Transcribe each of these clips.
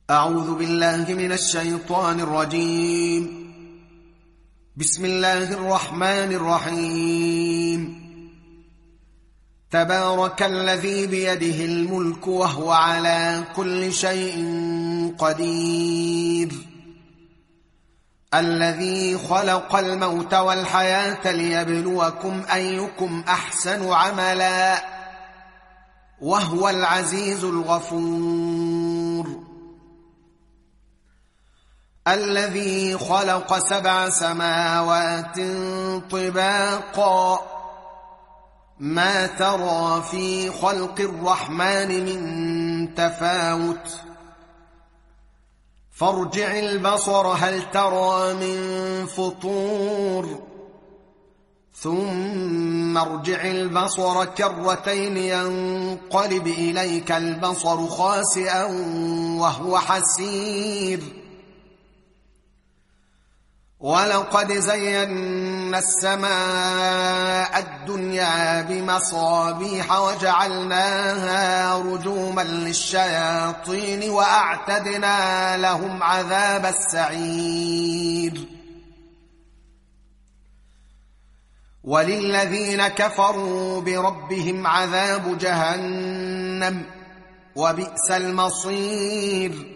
أعوذ بالله من الشيطان الرجيم. بسم الله الرحمن الرحيم. تبارك الذي بيده الملك وهو على كل شيء قدير، الذي خلق الموت والحياة ليبلوكم أيكم أحسن عملا، وهو العزيز الغفور. الذي خلق 7 سماوات طباقا، ما ترى في خلق الرحمن من تفاوت، فارجع البصر هل ترى من فطور، ثم ارجع البصر كرتين ينقلب إليك البصر خاسئا وهو حسير. ولقد زينا السماء الدنيا بمصابيح وجعلناها رجوما للشياطين وأعتدنا لهم عذاب السعير. وللذين كفروا بربهم عذاب جهنم وبئس المصير.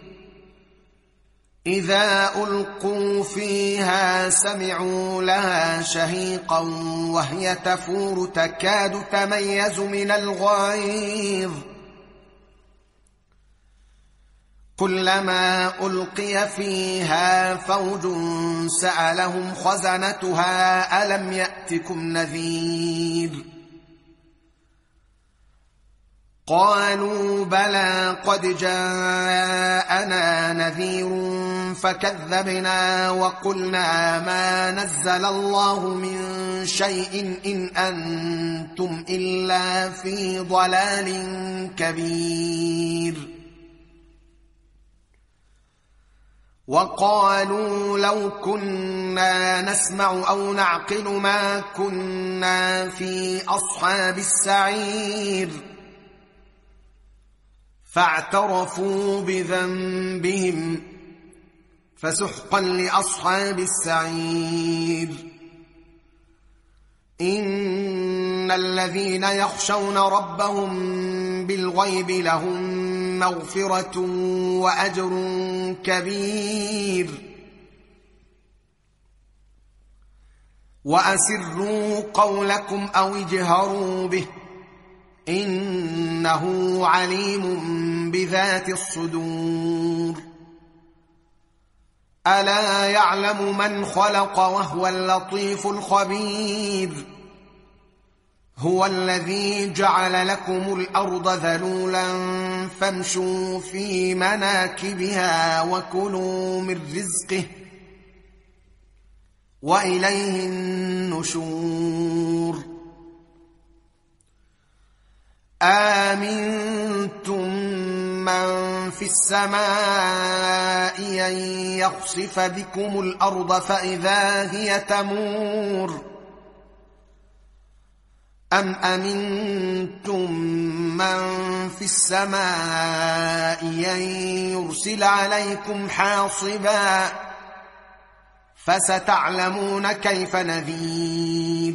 إذا ألقوا فيها سمعوا لها شهيقا وهي تفور تكاد تميز من الغيظ، كلما ألقي فيها فوج سألهم خزنتها ألم يأتكم نذير، قالوا بلى قد جاءنا نذير فكذبنا وقلنا ما نزل الله من شيء إن أنتم إلا في ضلال كبير. وقالوا لو كنا نسمع أو نعقل ما كنا في أصحاب السعير، فاعترفوا بذنبهم فسحقا لأصحاب السعير. إن الذين يخشون ربهم بالغيب لهم مغفرة وأجر كبير. وأسروا قولكم أو اجهروا به إنه عليم بذات الصدور. ألا يعلم من خلق وهو اللطيف الخبير. هو الذي جعل لكم الأرض ذلولا فامشوا في مناكبها وكلوا من رزقه وإليه النشور. آمنتم من في السماء أن يخسف بكم الأرض فإذا هي تمور، أم أمنتم من في السماء أن يرسل عليكم حاصبا، فستعلمون كيف نذير.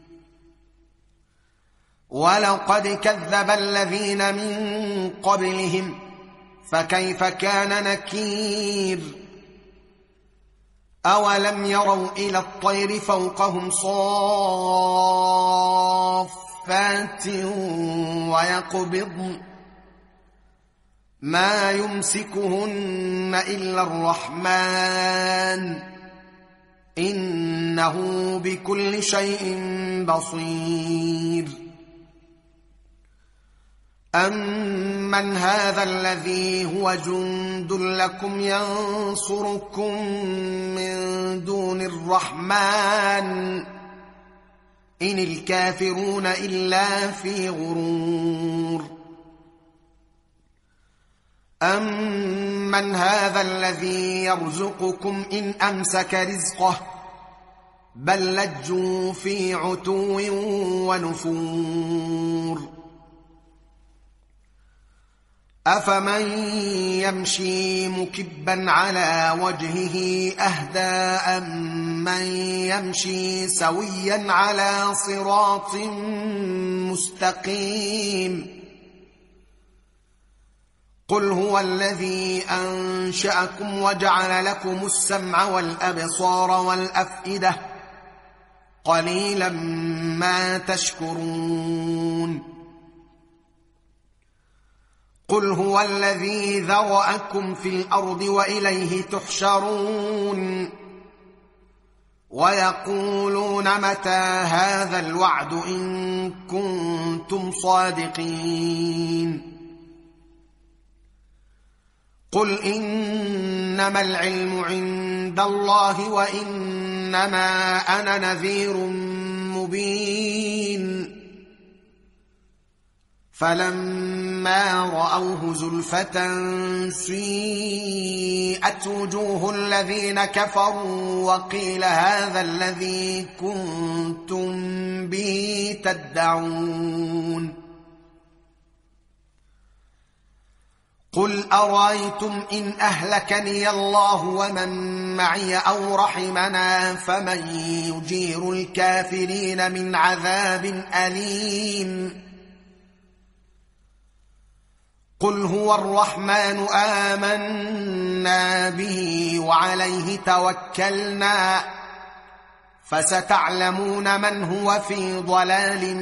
ولقد كذب الذين من قبلهم فكيف كان نكير. أولم يروا إلى الطير فوقهم صافات ويقبضن ما يمسكهن إلا الرحمن إنه بكل شيء بصير. أمن هذا الذي هو جند لكم ينصركم من دون الرحمن إن الكافرون إلا في غرور. أمن هذا الذي يرزقكم إن أمسك رزقه بل لجوا في عتو ونفور. أفمن يمشي مكبا على وجهه أهدى أمن يمشي سويا على صراط مستقيم قل هو الذي أنشأكم وجعل لكم السمع والأبصار والأفئدة قليلا ما تشكرون قل هو الذي ذرأكم في الأرض وإليه تحشرون ويقولون متى هذا الوعد إن كنتم صادقين قل إنما العلم عند الله وإنما أنا نذير مبين فلما رأوه زلفة سيئت وجوه الذين كفروا وقيل هذا الذي كنتم به تدعون قل أرأيتم إن أهلكني الله ومن معي أو رحمنا فمن يجير الكافرين من عذاب أليم قل هو الرحمن آمنا به وعليه توكلنا فستعلمون من هو في ضلال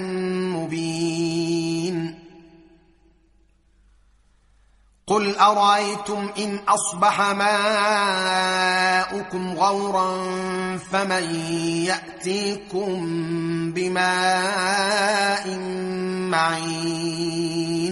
مبين قل أرأيتم إن أصبح ماؤكم غورا فمن يأتيكم بماء معين